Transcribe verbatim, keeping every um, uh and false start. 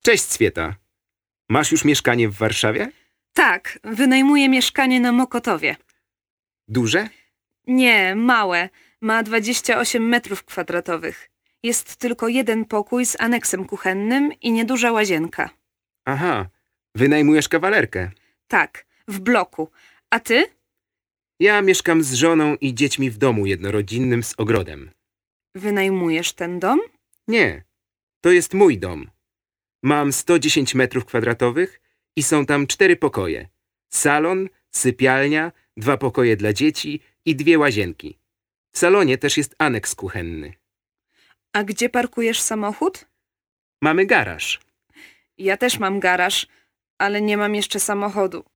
Cześć, Swieta. Masz już mieszkanie w Warszawie? Tak, wynajmuję mieszkanie na Mokotowie. Duże? Nie, małe. Ma dwadzieścia osiem metrów kwadratowych. Jest tylko jeden pokój z aneksem kuchennym i nieduża łazienka. Aha, wynajmujesz kawalerkę. Tak, w bloku. A ty? Ja mieszkam z żoną i dziećmi w domu jednorodzinnym z ogrodem. Wynajmujesz ten dom? Nie, to jest mój dom. Mam sto dziesięć metrów kwadratowych i są tam cztery pokoje. Salon, sypialnia, dwa pokoje dla dzieci i dwie łazienki. W salonie też jest aneks kuchenny. A gdzie parkujesz samochód? Mamy garaż. Ja też mam garaż, ale nie mam jeszcze samochodu.